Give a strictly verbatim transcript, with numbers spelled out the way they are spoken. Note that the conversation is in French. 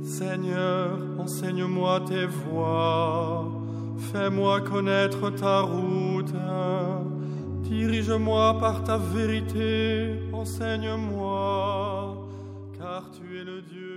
Seigneur, enseigne-moi tes voies, fais-moi connaître ta route, dirige-moi par ta vérité, enseigne-moi, car tu es le Dieu